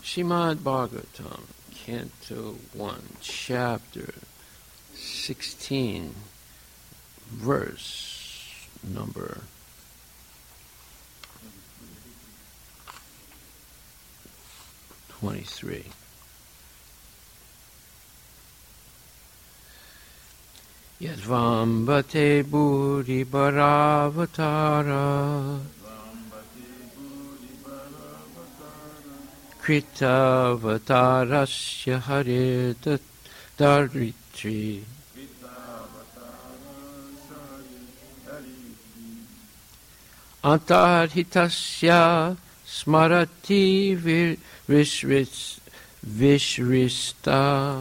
Srimad Bhagavatam, Canto 1, Chapter 16, verse number 23. Yadvambate Buddhi Bharavatara Kritavatarasya Harita Daritri Antarhitasya Smarati Vishrista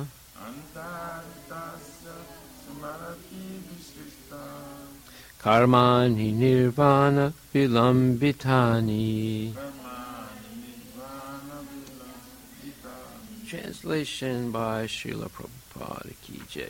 Karmani Nirvana Vilambitani. Translation by Srila Prabhupada Ki Jai.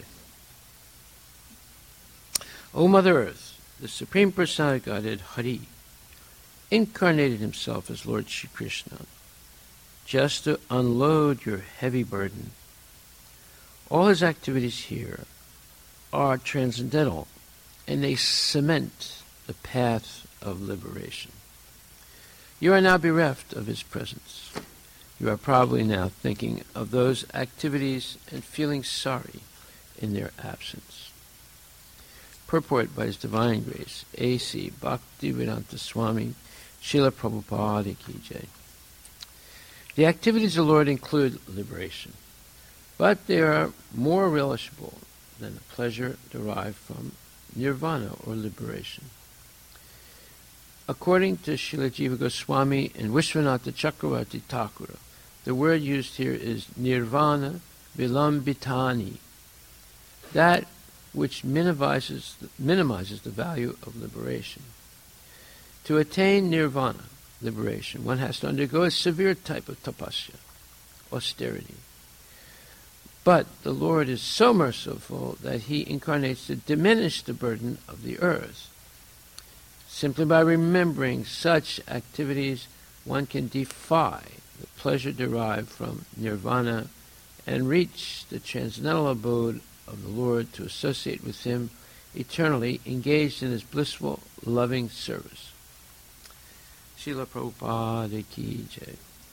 O Mother Earth, the Supreme Personality of Godhead, Hari, incarnated himself as Lord Shri Krishna, just to unload your heavy burden. All his activities here are transcendental, and they cement the path of liberation. You are now bereft of his presence. You are probably now thinking of those activities and feeling sorry in their absence. Purport by His Divine Grace, A.C. Bhaktivedanta Swami, Srila Prabhupada Ki Jai. The activities of the Lord include liberation, but they are more relishable than the pleasure derived from nirvana or liberation. According to Srila Jiva Goswami and Vishwanatha Chakravarti Thakura, the word used here is nirvana vilambitani, that which minimizes the value of liberation. To attain nirvana, liberation, one has to undergo a severe type of tapasya, austerity. But the Lord is so merciful that he incarnates to diminish the burden of the earth. Simply by remembering such activities, one can defy the pleasure derived from nirvana and reach the transcendental abode of the Lord to associate with him eternally, engaged in his blissful, loving service. Srila Prabhupada Ki Jai.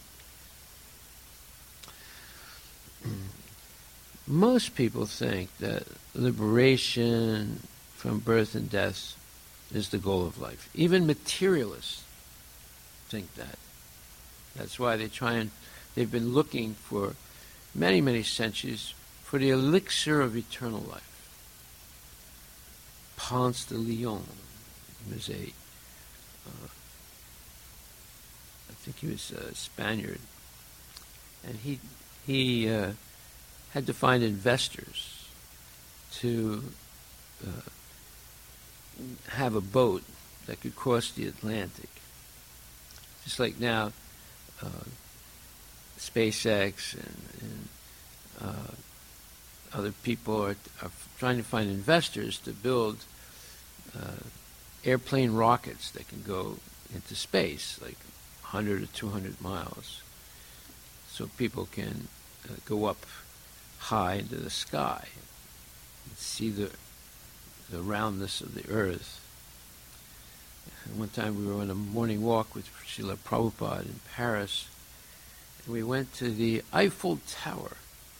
Most people think that liberation from birth and death is the goal of life. Even materialists think that. That's why they've been looking for many, many centuries for the elixir of eternal life. Ponce de Leon was I think he was a Spaniard, and he had to find investors to have a boat that could cross the Atlantic. Just like now, SpaceX and other people are trying to find investors to build airplane rockets that can go into space, like 100 or 200 miles, so people can go up high into the sky and see the roundness of the earth. And one time we were on a morning walk with Srila Prabhupada in Paris, and we went to the Eiffel Tower.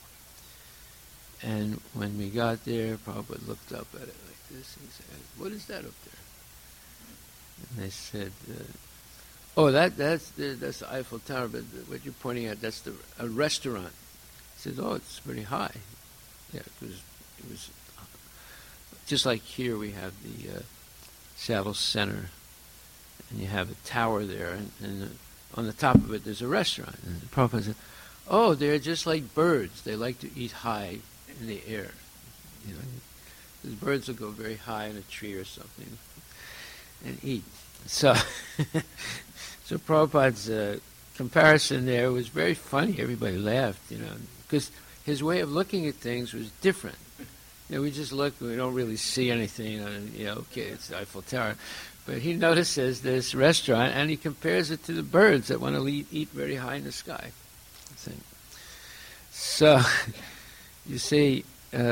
And when we got there, Prabhupada looked up at it like this and said, "What is that up there?" And I said, "Oh, that's the Eiffel Tower, but what you're pointing at, that's a restaurant." He said, "Oh, it's pretty high." Yeah, it was just like here we have the Saddle Center, and you have a tower there, and on the top of it there's a restaurant. And the Prabhupada said, "Oh, they're just like birds. They like to eat high in the air. You know, the birds will go very high in a tree or something and eat." So, so Prabhupada's comparison there was very funny. Everybody laughed, because his way of looking at things was different. We just look, we don't really see anything, okay, it's the Eiffel Tower. But he notices this restaurant, and he compares it to the birds that want to eat very high in the sky. See? So, you see,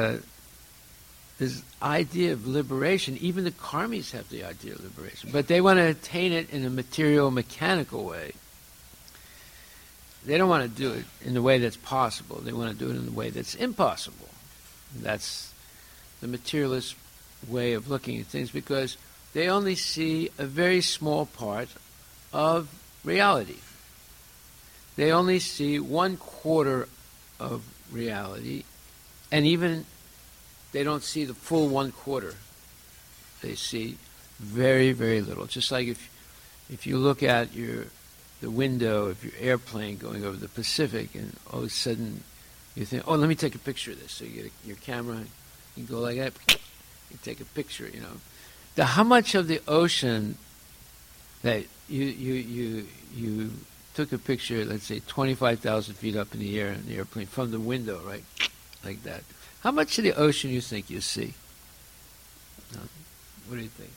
this idea of liberation, even the karmis have the idea of liberation, but they want to attain it in a material, mechanical way. They don't want to do it in the way that's possible. They want to do it in the way that's impossible. That's the materialist way of looking at things, because they only see a very small part of reality. They only see 1/4 of reality, and even they don't see the full 1/4. They see very, very little. Just like if you look at the window of your airplane going over the Pacific, and all of a sudden you think, oh, let me take a picture of this. So you get your camera, you go like that, you take a picture, How much of the ocean that you took a picture, let's say 25,000 feet up in the air in the airplane from the window, right, like that. How much of the ocean you think you see? What do you think?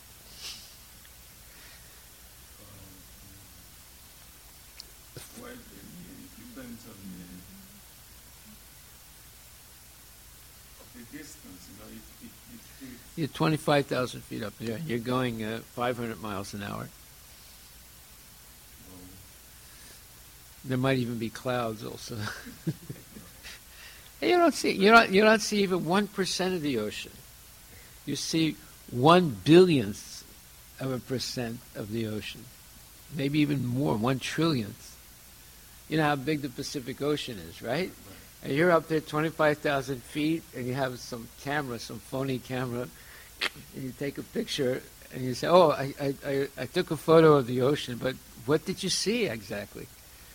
Well, it depends on the distance. You're 25,000 feet up there. You're going 500 miles an hour. There might even be clouds also. You don't see even 1% of the ocean. You see 1/billionth of a percent of the ocean, maybe even more, 1/trillionth. You know how big the Pacific Ocean is, right? And you're up there 25,000 feet, and you have some camera, some phony camera, and you take a picture, and you say, "Oh, I took a photo of the ocean," but what did you see exactly?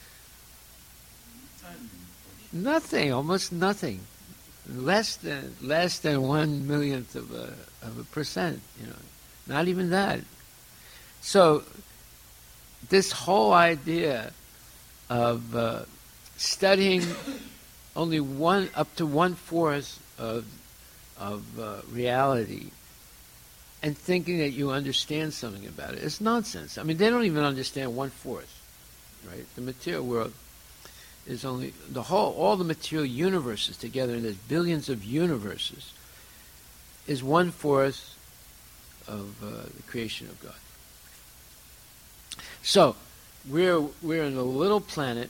Nothing, almost nothing, less than 1/millionth of a percent. Not even that. So this whole idea of studying only up to 1/4 of reality and thinking that you understand something about it is nonsense. I mean, they don't even understand 1/4, right? The material world is only all the material universes together, and there's billions of universes, is 1/4 of the creation of God. So we're in a little planet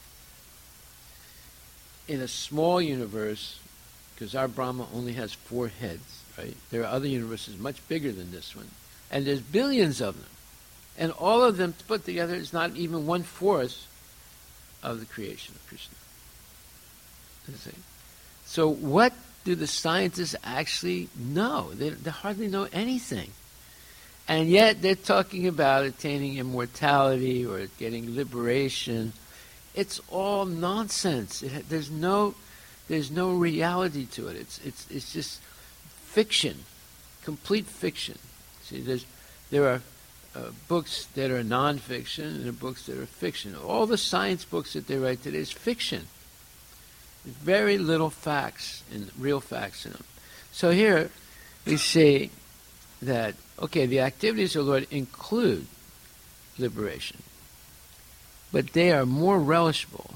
in a small universe, because our Brahma only has 4 heads, right? There are other universes much bigger than this one, and there's billions of them, and all of them put together is not even 1/4 of the creation of Krishna. You see? So what do the scientists actually know? They hardly know anything. And yet they're talking about attaining immortality or getting liberation. It's all nonsense. There's no reality to it. It's just fiction, complete fiction. See, there are books that are nonfiction and there are books that are fiction. All the science books that they write today is fiction. There's very little facts and real facts in them. So here we see that, okay, the activities of the Lord include liberation, but they are more relishable.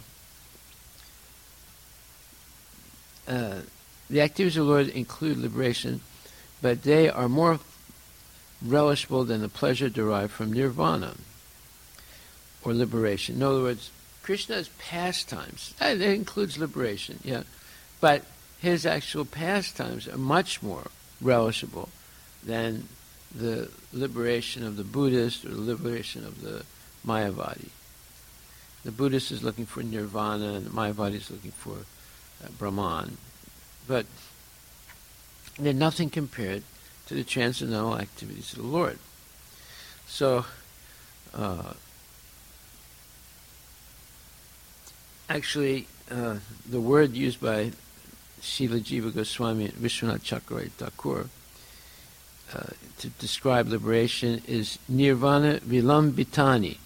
The activities of the Lord include liberation, but they are more relishable than the pleasure derived from nirvana or liberation. In other words, Krishna's pastimes, that includes liberation, yeah, but his actual pastimes are much more relishable than the liberation of the Buddhist or the liberation of the Mayavadi. The Buddhist is looking for nirvana and the Mayavadi is looking for Brahman. But they're nothing compared to the transcendental activities of the Lord. So, actually, the word used by Srila Jiva Goswami and Vishwanath Chakravarti Thakur to describe liberation is nirvana vilambitani,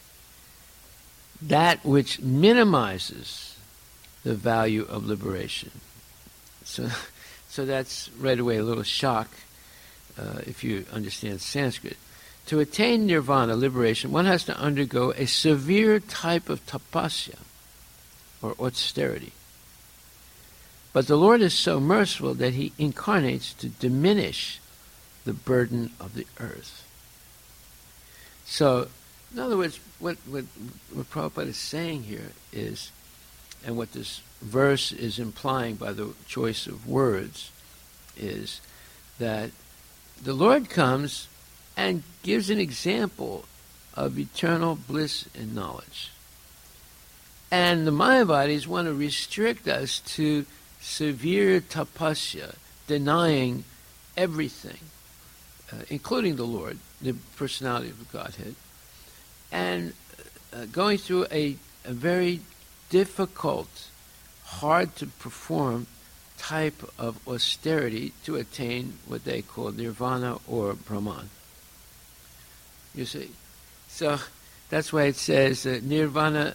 that which minimizes the value of liberation. So that's right away a little shock if you understand Sanskrit. To attain nirvana, liberation, one has to undergo a severe type of tapasya. or austerity. But the Lord is so merciful that he incarnates to diminish the burden of the earth. So, in other words, what Prabhupada is saying here is, and what this verse is implying by the choice of words, is that the Lord comes and gives an example of eternal bliss and knowledge. And the Mayavadis want to restrict us to severe tapasya, denying everything, including the Lord, the personality of the Godhead, and going through a very difficult, hard to perform type of austerity to attain what they call nirvana or Brahman. You see? So that's why it says nirvana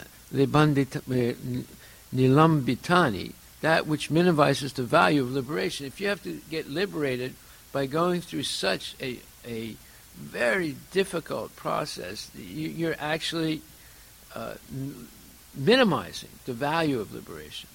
nilambitani, that which minimizes the value of liberation. If you have to get liberated by going through such a very difficult process, you're actually minimizing the value of liberation.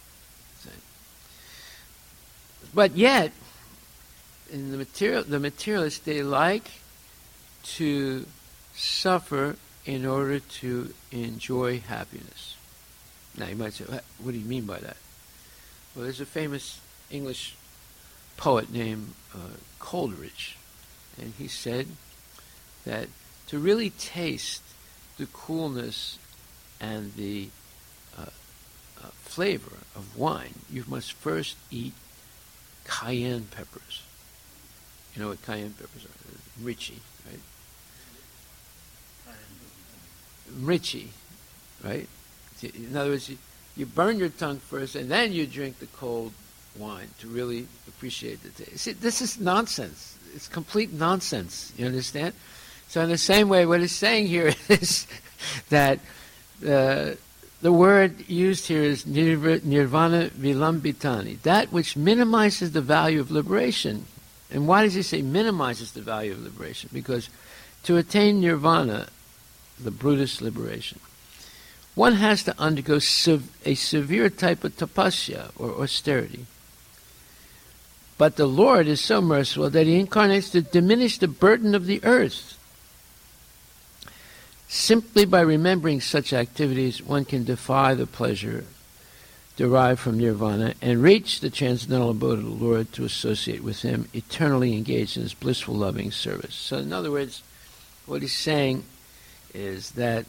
But yet, in the materialists, they like to suffer in order to enjoy happiness. Now you might say, what do you mean by that? Well, there's a famous English poet named Coleridge, and he said that to really taste the coolness and the flavor of wine, you must first eat cayenne peppers. You know what cayenne peppers are? Richie, right? Richie, right? In other words, you burn your tongue first, and then you drink the cold wine to really appreciate the taste. See, this is nonsense. It's complete nonsense. You understand? So in the same way, what it's saying here is that the word used here is nirvana vilambitani, that which minimizes the value of liberation. And why does he say minimizes the value of liberation? Because to attain nirvana, the Buddhist liberation, one has to undergo a severe type of tapasya, or austerity. But the Lord is so merciful that he incarnates to diminish the burden of the earth. Simply by remembering such activities, one can defy the pleasure derived from nirvana and reach the transcendental abode of the Lord to associate with him, eternally engaged in his blissful, loving service. So in other words, what he's saying is that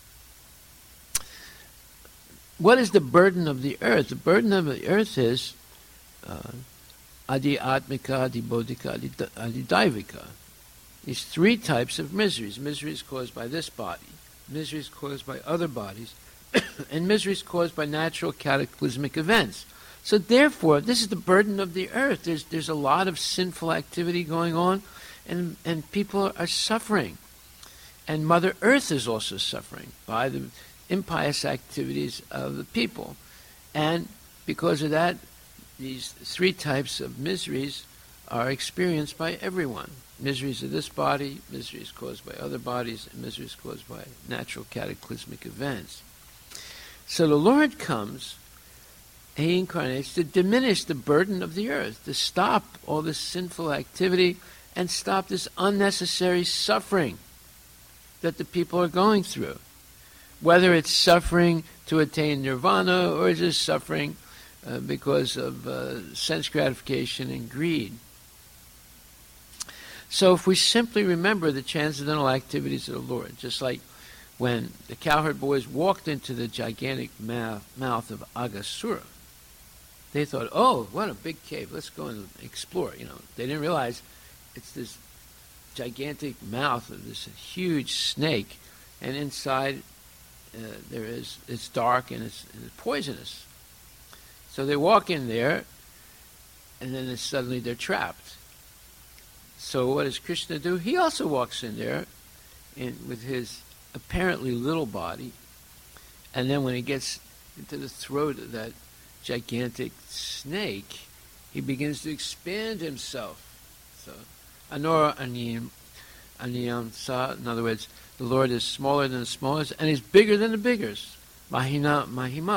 what is the burden of the earth? The burden of the earth is adi atmika, adi bodhika, adi daivika. These three types of miseries. Miseries caused by this body, miseries caused by other bodies, and miseries caused by natural cataclysmic events. So therefore, this is the burden of the earth. There's a lot of sinful activity going on, and people are suffering. And Mother Earth is also suffering by the impious activities of the people. And because of that, these three types of miseries are experienced by everyone. Miseries of this body, miseries caused by other bodies, and miseries caused by natural cataclysmic events. So the Lord comes, and he incarnates to diminish the burden of the earth, to stop all this sinful activity and stop this unnecessary suffering that the people are going through. Whether it's suffering to attain nirvana or just suffering because of sense gratification and greed. So if we simply remember the transcendental activities of the Lord, just like when the cowherd boys walked into the gigantic mouth of Aghasura, they thought, oh, what a big cave, let's go and explore. They didn't realize it's this gigantic mouth of this huge snake, and inside it's dark and it's poisonous. So they walk in there, and then suddenly they're trapped. So what does Krishna do? He also walks in there with his apparently little body, and then when he gets into the throat of that gigantic snake, he begins to expand himself. So, Anora Aniyam Sa, in other words, the Lord is smaller than the smallest, and he's bigger than the biggest. Mahina Mahima.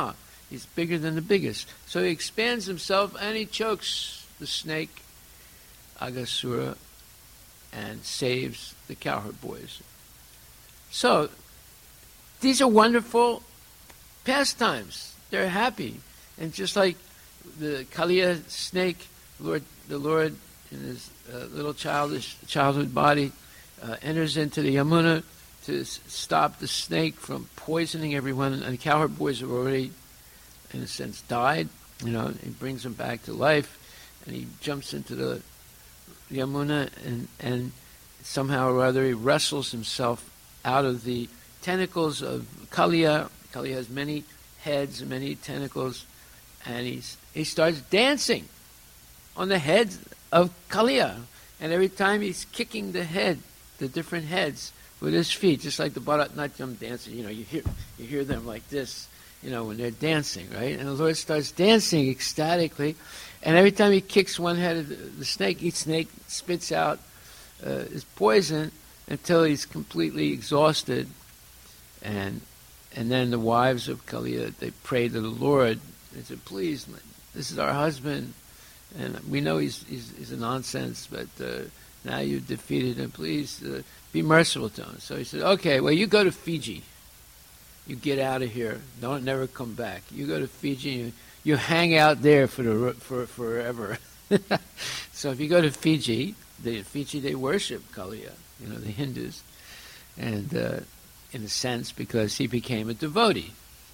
He's bigger than the biggest. So he expands himself and he chokes the snake, Aghasura, and saves the cowherd boys. So these are wonderful pastimes. They're happy. And just like the Kaliya snake, the Lord in his little childhood body enters into the Yamuna to stop the snake from poisoning everyone. And the cowherd boys have already, in a sense, died. He brings them back to life. And he jumps into the Yamuna and somehow or other he wrestles himself out of the tentacles of Kaliya. Kaliya has many heads and many tentacles, and he starts dancing on the heads of Kaliya. And every time he's kicking the different heads with his feet, just like the Bharatanatyam dancers, you hear them like this, when they're dancing, right? And the Lord starts dancing ecstatically, and every time he kicks one head of the snake, each snake spits out his poison until he's completely exhausted. And then the wives of Kaliya, they pray to the Lord. They said, please, this is our husband, and we know he's a nonsense, but now you've defeated him. Please be merciful to him. So he said, okay, well, you go to Fiji. You get out of here. Don't never come back. You go to Fiji. You hang out there for forever. So if you go to Fiji, they worship Kaliya, the Hindus, and in a sense because he became a devotee.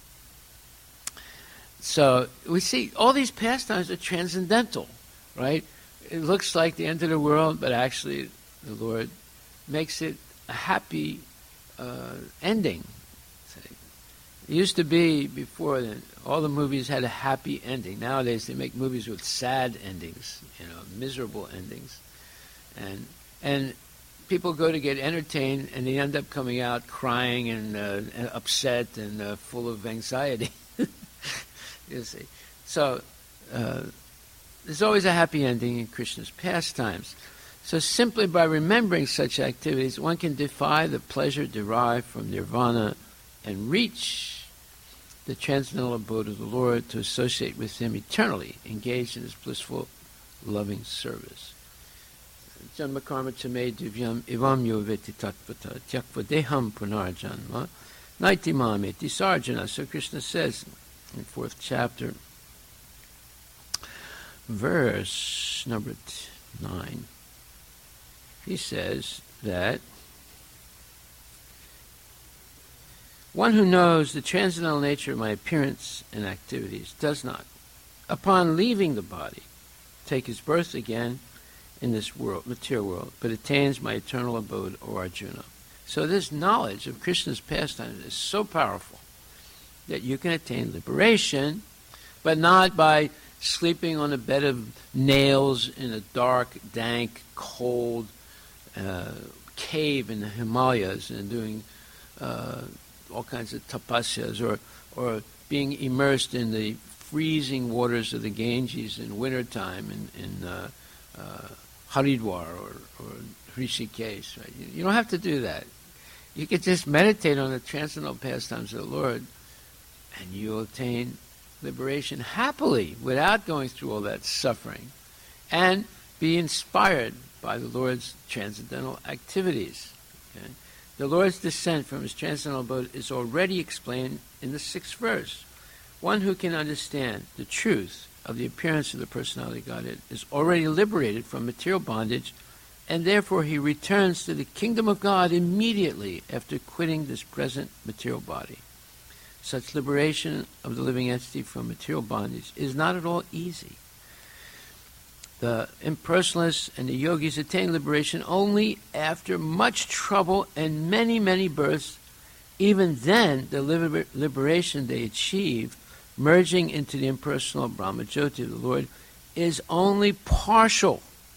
So we see all these pastimes are transcendental, right? It looks like the end of the world, but actually the Lord makes it a happy ending. It used to be before then, all the movies had a happy ending. Nowadays they make movies with sad endings, miserable endings. And people go to get entertained and they end up coming out crying and upset and full of anxiety. You see. So there's always a happy ending in Krishna's pastimes. So simply by remembering such activities, one can defy the pleasure derived from nirvana and reach the transcendental abode of the Lord to associate with him eternally, engaged in his blissful, loving service. Janma karma chame divyam ivam yo veti tatvata tyakva deham punarjanma naiti mameti sarjana. So Krishna says in 4th chapter, verse number 9, he says that one who knows the transcendental nature of my appearance and activities does not, upon leaving the body, take his birth again in this world, material world, but attains my eternal abode, O Arjuna. So this knowledge of Krishna's pastimes is so powerful that you can attain liberation, but not by sleeping on a bed of nails in a dark, dank, cold cave in the Himalayas and doing all kinds of tapasyas, or being immersed in the freezing waters of the Ganges in wintertime in Haridwar or Rishikesh. Right? You don't have to do that. You can just meditate on the transcendental pastimes of the Lord, and you'll attain liberation happily without going through all that suffering, and be inspired by the Lord's transcendental activities. Okay? The Lord's descent from his transcendental abode is already explained in the 6th verse. One who can understand the truth of the appearance of the personality of Godhead is already liberated from material bondage, and therefore he returns to the kingdom of God immediately after quitting this present material body. Such liberation of the living entity from material bondage is not at all easy. The impersonalists and the yogis attain liberation only after much trouble and many, many births. Even then, the liberation they achieve, merging into the impersonal Brahmajyoti of the Lord, is only partial.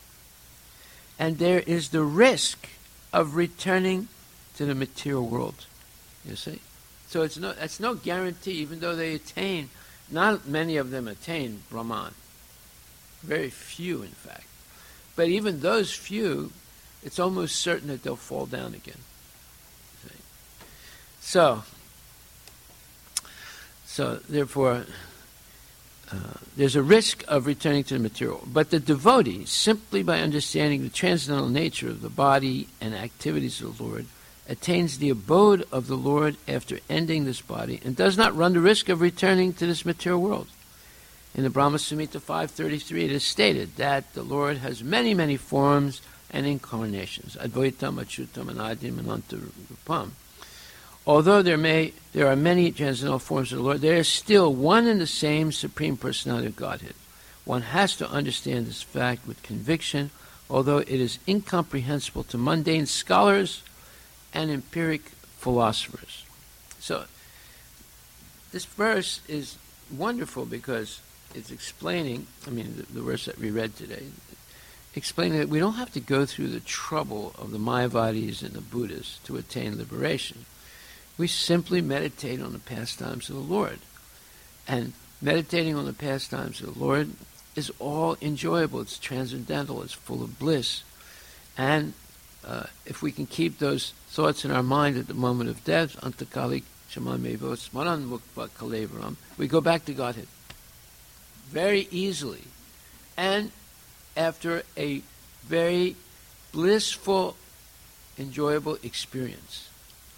And there is the risk of returning to the material world. You see? So it's no guarantee, even though they attain, not many of them attain Brahman. Very few, in fact. But even those few, it's almost certain that they'll fall down again. See? So So, therefore, there's a risk of returning to the material. But the devotee, simply by understanding the transcendental nature of the body and activities of the Lord, attains the abode of the Lord after ending this body and does not run the risk of returning to this material world. In the Brahma Samhita 533, it is stated that the Lord has many, many forms and incarnations. Advaitam, Achyutam, Anadim, Anantarupam. Although there are many transcendental forms of the Lord, there is still one and the same Supreme Personality of Godhead. One has to understand this fact with conviction, although it is incomprehensible to mundane scholars and empiric philosophers. So, this verse is wonderful because it's explaining, the verse that we read today, explaining that we don't have to go through the trouble of the Mayavadis and the Buddhists to attain liberation. We simply meditate on the pastimes of the Lord. And meditating on the pastimes of the Lord is all enjoyable. It's transcendental. It's full of bliss. And if we can keep those thoughts in our mind at the moment of death, antakali shamamevo smaran mukva kalevaram, we go back to Godhead very easily. And after a very blissful, enjoyable experience.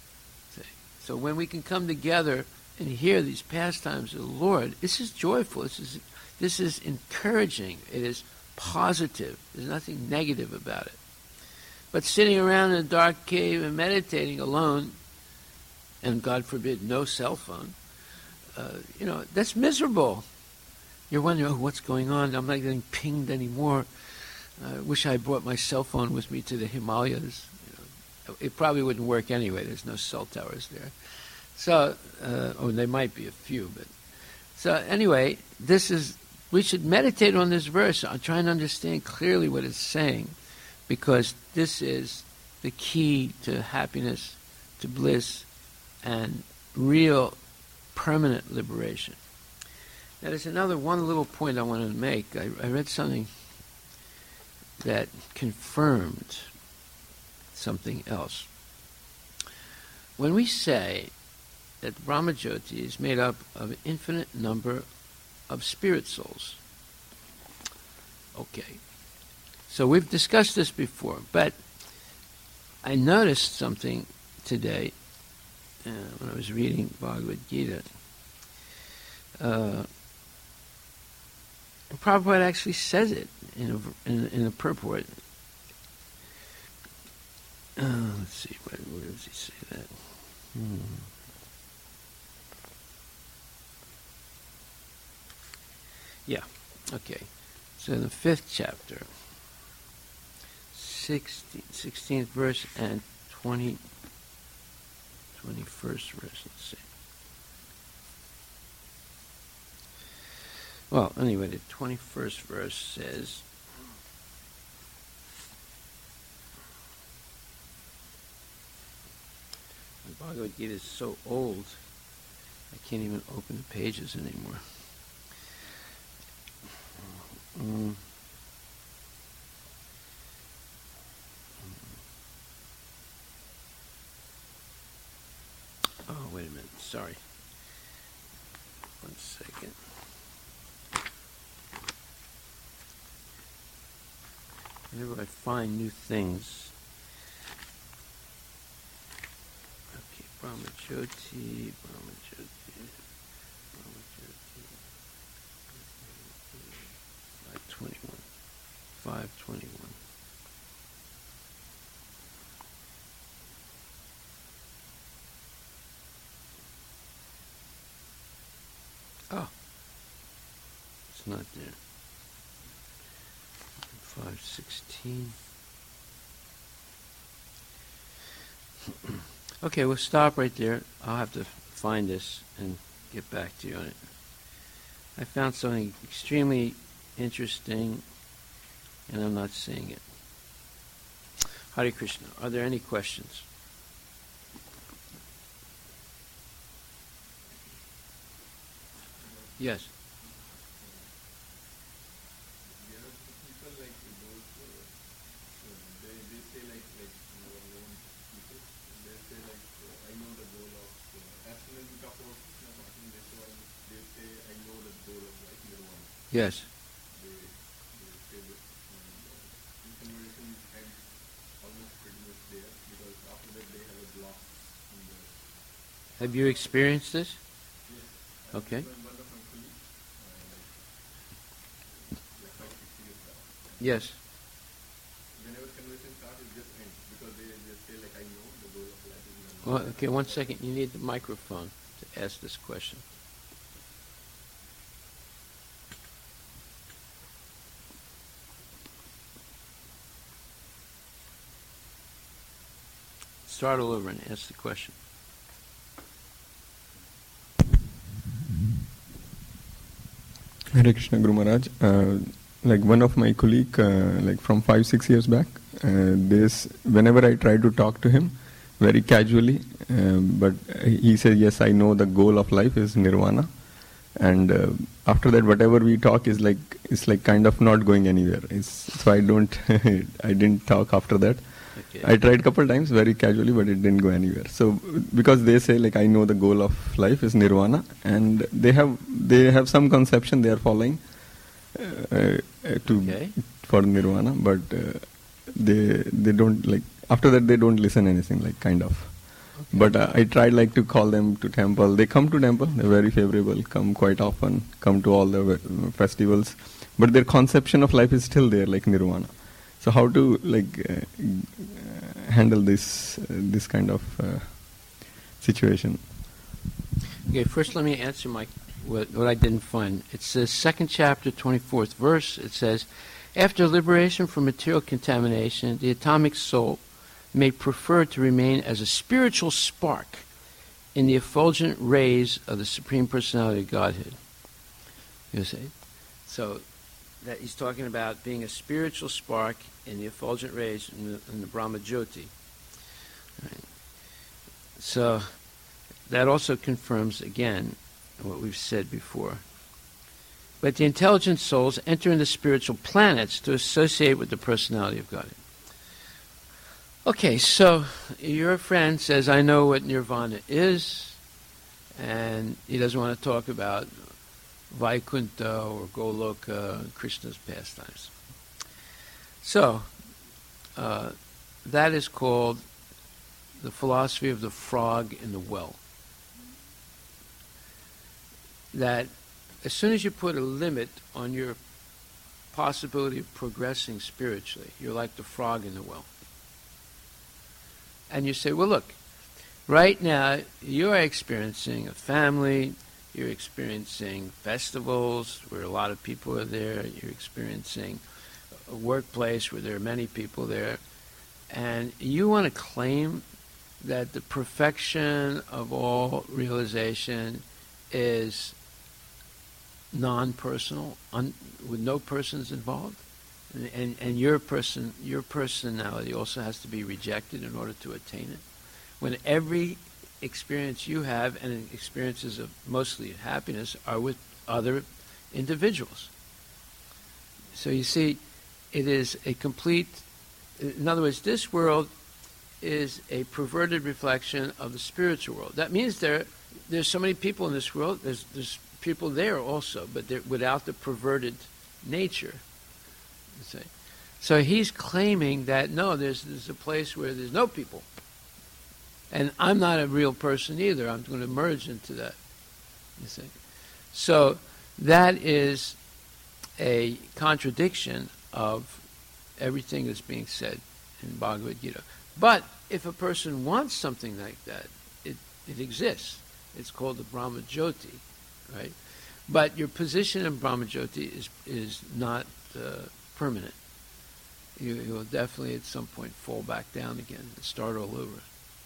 So when we can come together and hear these pastimes of the Lord, this is joyful. This is encouraging. It is positive. There's nothing negative about it. But sitting around in a dark cave and meditating alone, and God forbid, no cell phone, that's miserable. You're wondering, what's going on? I'm not getting pinged anymore. I wish I brought my cell phone with me to the Himalayas. It probably wouldn't work anyway. There's no cell towers there. So, there might be a few. So anyway, we should meditate on this verse. I'm trying to understand clearly what it's saying, because this is the key to happiness, to bliss, and real permanent liberation. Now, there's one little point I wanted to make. I read something that confirmed something else. When we say that the Brahmajyoti is made up of an infinite number of spirit souls, okay, so we've discussed this before, but I noticed something today when I was reading Bhagavad Gita. Prabhupada actually says it in a purport. Let's see, where does he say that? Yeah, okay. So in the 5th chapter, 16th verse and 21st verse, let's see. Well, anyway, the 21st verse says, the Bhagavad Gita is so old, I can't even open the pages anymore. Oh, wait a minute, sorry. One second. Whenever I find new things. Okay, Brahmajyoti. 521. Oh, it's not there. 516. Okay, we'll stop right there. I'll have to find this and get back to you on it. I found something extremely interesting, and I'm not seeing it. Hare Krishna. Are there any questions? Yes. I know the goal of as soon as you talk about Krishna consciousness, so Yes. They say this, and conversion ends almost pretty much there, because after that they have a block in the. Have you experienced this? Yes. Okay. One of my colleagues, like 5-6 years back. Yes. Whenever conversion starts, it just ends, because they say like, I know the goal of life is nirvana. Well, okay, 1 second. You need the microphone to ask this question. Start all over and ask the question. Hare Krishna, Guru Maharaj. Like one of my colleague, like from 5-6 years back, whenever I try to talk to him, very casually, but he says, yes, I know the goal of life is nirvana, and after that, whatever we talk is like, it's like kind of not going anywhere. So I didn't talk after that. Okay. I tried couple times very casually, but it didn't go anywhere. So because they say like, I know the goal of life is nirvana, and they have some conception they are following for nirvana, but they don't like, after that they don't listen anything, like kind of. Okay. But I tried like to call them to temple. They come to temple. They're very favorable. Come quite often. Come to all the festivals. But their conception of life is still there, like nirvana. So how to like handle this kind of situation? Okay, first let me answer what I didn't find. It says, 2nd chapter, 24th verse, it says, after liberation from material contamination, the atomic soul may prefer to remain as a spiritual spark in the effulgent rays of the Supreme Personality of Godhead. You see? So that he's talking about being a spiritual spark in the effulgent rays in the Brahma Jyoti. Right. So that also confirms, again, what we've said before. But the intelligent souls enter into spiritual planets to associate with the personality of God. Okay, so your friend says, I know what nirvana is, and he doesn't want to talk about Vaikuntha or Goloka, Krishna's pastimes. So, that is called the philosophy of the frog in the well. That as soon as you put a limit on your possibility of progressing spiritually, you're like the frog in the well. And you say, well, look, right now you are experiencing a family, you're experiencing festivals where a lot of people are there, you're experiencing a workplace where there are many people there, and you want to claim that the perfection of all realization is non-personal, with no persons involved, and your personality also has to be rejected in order to attain it. When every experience you have and experiences of mostly happiness are with other individuals. So you see, it is a complete, in other words, this world is a perverted reflection of the spiritual world. That means there's so many people in this world, there's people there also, but they're without the perverted nature. You see. So he's claiming that, no, there's a place where there's no people. And I'm not a real person either. I'm going to merge into that. You see. So that is a contradiction of everything that's being said in Bhagavad Gita. But if a person wants something like that, it exists. It's called the Brahma Jyoti, right? But your position in Brahma Jyoti is not permanent. You will definitely at some point fall back down again and start all over.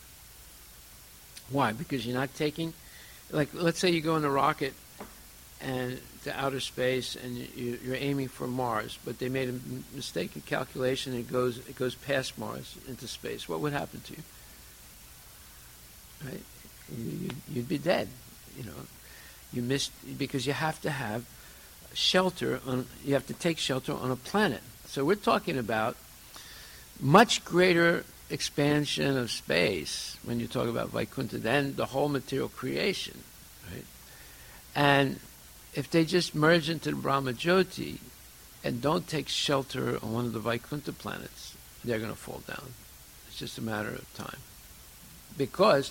Why? Because you're not taking, like, let's say you go in a rocket and to outer space and you're aiming for Mars, but they made a mistake in calculation and it goes past Mars into space. What would happen to you? Right? You'd be dead. You know, you missed, because you have to have shelter you have to take shelter on a planet. So we're talking about much greater expansion of space when you talk about Vaikuntha than the whole material creation, right? And if they just merge into the Brahmajyoti and don't take shelter on one of the Vaikuntha planets, they're going to fall down. It's just a matter of time. Because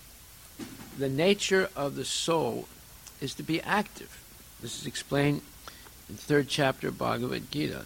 the nature of the soul is to be active. This is explained in the 3rd chapter of Bhagavad Gita.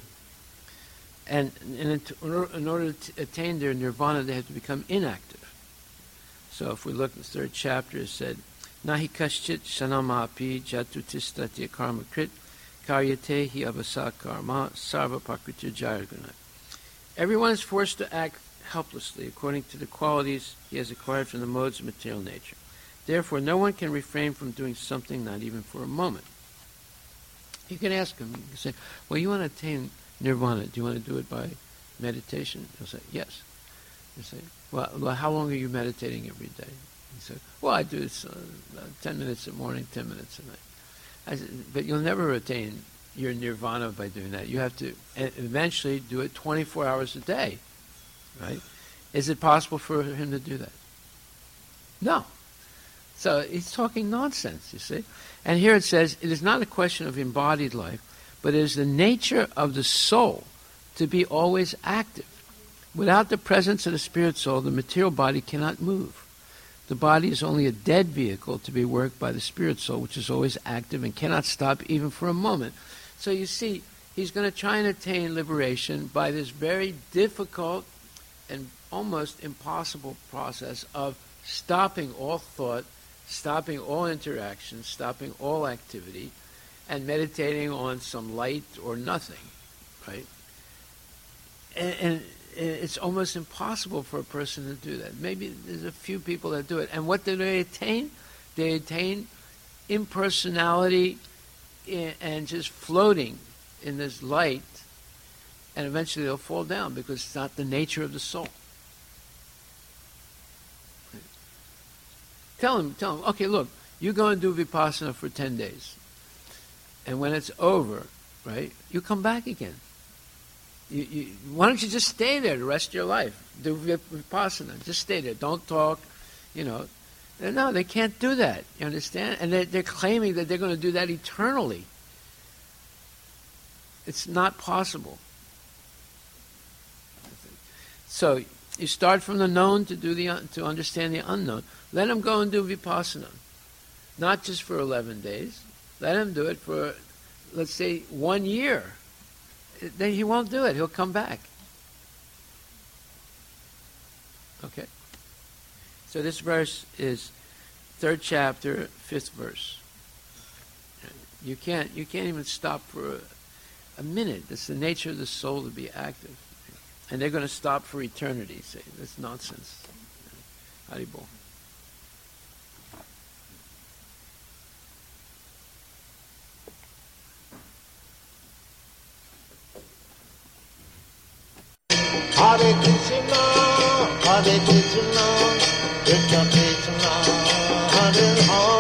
And in order to attain their nirvana, they have to become inactive. So if we look at the 3rd chapter, it said, Nahi kaschit shanamapi jatutistati karma krit karyate hi avasa karma sarva prakriti jayaguna. Everyone is forced to act helplessly according to the qualities he has acquired from the modes of material nature. Therefore, no one can refrain from doing something, not even for a moment. You can ask him, you can say, well, you want to attain nirvana, do you want to do it by meditation? He'll say, yes. You say, well, how long are you meditating every day? He said, well, I do this 10 minutes in the morning, 10 minutes at night. I said, but you'll never attain your nirvana by doing that. You have to eventually do it 24 hours a day, right? Is it possible for him to do that? No. So he's talking nonsense, you see. And here it says, it is not a question of embodied life, but it is the nature of the soul to be always active. Without the presence of the spirit soul, the material body cannot move. The body is only a dead vehicle to be worked by the spirit soul, which is always active and cannot stop even for a moment. So you see, he's going to try and attain liberation by this very difficult and almost impossible process of stopping all thought, stopping all interaction, stopping all activity, and meditating on some light or nothing, right? And it's almost impossible for a person to do that. Maybe there's a few people that do it. And what do they attain? They attain impersonality and just floating in this light, and eventually they'll fall down because it's not the nature of the soul. Tell him, okay, look, you go and do Vipassana for 10 days. And when it's over, right, you come back again. Why don't you just stay there the rest of your life? Do Vipassana. Just stay there. Don't talk, No, they can't do that. You understand? And they're claiming that they're going to do that eternally. It's not possible. So you start from the known to understand the unknown. Let him go and do Vipassana. Not just for 11 days. Let him do it for, let's say, 1 year. Then he won't do it. He'll come back. Okay. So this verse is 3rd chapter, 5th verse. You can't even stop for a minute. It's the nature of the soul to be active. And they're going to stop for eternity. Say, that's nonsense. Haribol. Hare Krishna, Krishna Krishna, Hare Hare.